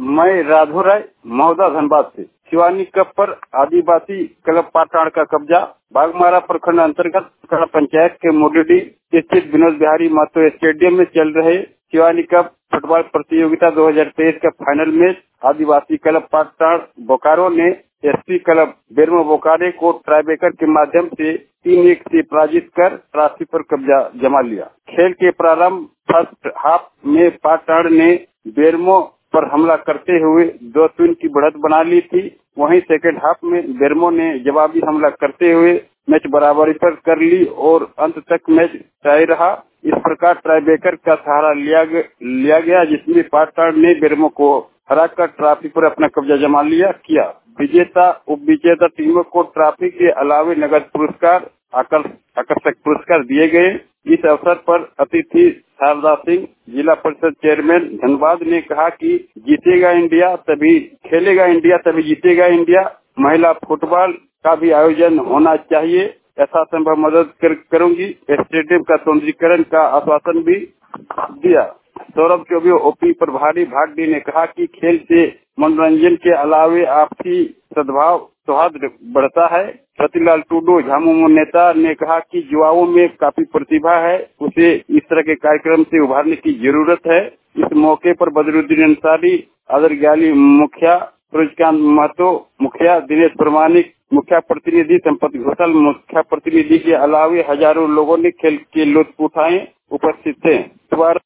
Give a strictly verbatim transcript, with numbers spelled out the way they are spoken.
मैं राघव राय महोदा धनबाद से। शिवानी कप पर आदिवासी क्लब पाटाड़ का कब्जा। बागमारा प्रखंड अंतर्गत कड़ा पंचायत के मोडडी स्थित विनोद बिहारी महतो स्टेडियम में चल रहे शिवानी कप फुटबॉल प्रतियोगिता दो हज़ार तेईस का फाइनल मैच आदिवासी क्लब पाटाड़ बोकारो ने एसपी क्लब बेरमो बोकारे को ट्राईब्रेकर के माध्यम से तीन एक से पराजित कर ट्रॉफी पर कब्जा जमा लिया। खेल के प्रारंभ फर्स्ट हाफ में पाटाड़ ने बेरमो पर हमला करते हुए दो शून्य की बढ़त बना ली थी। वहीं सेकेंड हाफ में बेरमो ने जवाबी हमला करते हुए मैच बराबरी पर कर ली और अंत तक मैच टाई रहा। इस प्रकार ट्राईब्रेकर का सहारा लिया, लिया गया जिसमें पाटाड़ ने बेरमो को हराकर ट्रॉफी पर अपना कब्जा जमा लिया किया। विजेता उप विजेता टीमों को ट्रॉफी के अलावे नगद पुरस्कार आकर्षक पुरस्कार दिए गए। इस अवसर पर अतिथि शारदा सिंह जिला परिषद चेयरमैन धनबाद ने कहा कि जीतेगा इंडिया तभी खेलेगा इंडिया तभी जीतेगा इंडिया। महिला फुटबॉल का भी आयोजन होना चाहिए, ऐसा संभव मदद कर, करूंगी। स्टेडियम का सौंदर्यीकरण का आश्वासन भी दिया। सौरभ चौबे ओपी प्रभारी भागडी ने कहा कि खेल से मनोरंजन के अलावे आपसी सद्भाव सौहार्द बढ़ता है। रतिलाल टूडू झामुमो नेता ने कहा कि युवाओं में काफी प्रतिभा है, उसे इस तरह के कार्यक्रम से उभारने की जरूरत है। इस मौके पर बदरुद्दीन अंसारी, आदर ग्याली मुखिया, सूरजकांत महतो मुखिया, दिनेश प्रमाणिक मुखिया प्रतिनिधि, संपत घोषाल मुखिया प्रतिनिधि के अलावे हजारों लोगों ने खेल के लुत्फ उठाए उपस्थित थे।